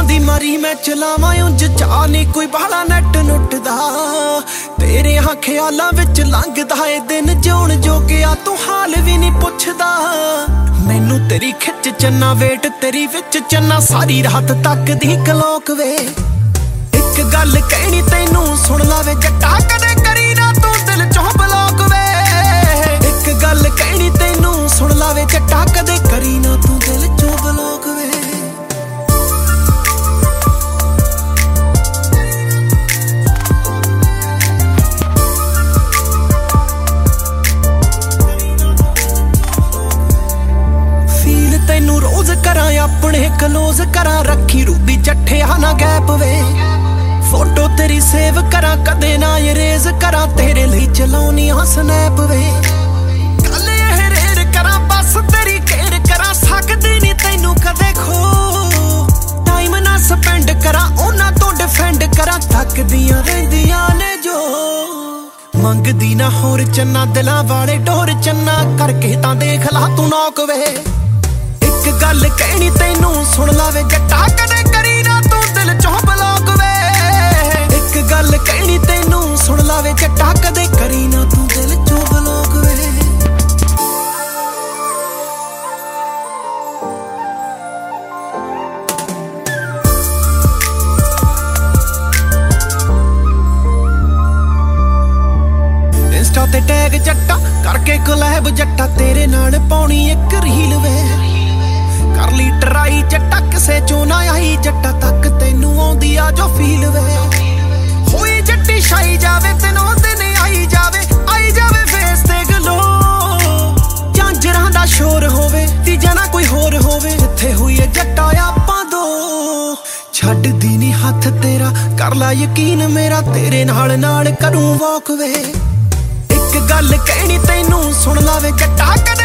दी मरी मैं चलावां उंज चाह नहीं कोई बाला नैट नुटदा तेरे हाँ ख्यालां विच लंघदा ए दिन जिउण जोगिया तू हाल भी नहीं पुछदा मैनू तेरी खिच चन्ना वेट तेरी विच चन्ना सारी रात तक दी कलोक वे एक गल कहनी तैनू सुन ला वे जट्टा कदे करी ना तू दिल चों ब्लॉक वे एक गल कहनी तैनू सुन ला वे जट्टा कदे करी ना तू दिल चों ब्लॉक वे तैनू रोज करा अपने क्लोज करा रखी रूबी जट्ठिया ना गैप वे फोटो तेरी सेव करा कदे ना इरेज करा तेरे लिए चलाउनी स्नैप वे गल ये रेर करा बस तेरी केयर करा सकदी नहीं तैनू कदे खो टाइम ना स्पेंड करा उन्हां तो डिफेंड करा थकदियां रहिंदियां ने जो मंगदी ना होर चन्ना दिलां वाले डोर चन्ना करके तां देख ला तू नौक वे एक गल कहनी तैनू सुन ला वे जट्टा कदे करी ना तू दिल चों ब्लॉक वे एक गल कहनी तैनू सुन ला वे जट्टा कदे करी ना तू दिल चों ब्लॉक वे इंस्टा ते टैग जट्टा करके कोलैब जट्टा तेरे नाल पाउणी एक रील वे कर ली ट्राई जट्टा किसे चों ना आई जट्टा तक तैनू आउंदी आ जो फील वे होई जट्टी छाई जावे तैनू दिन आई जावे फेस ते गलो झांजरां दा शोर होवे तीजा ना कोई होर होवे जिथे होई जट्टा आपां दो छड्डदी नी हत्थ तेरा कर ला यकीन मेरा तेरे नाल नाल करूं वॉक वे एक गल कहनी तैनू सुन ला वे जट्टा कदे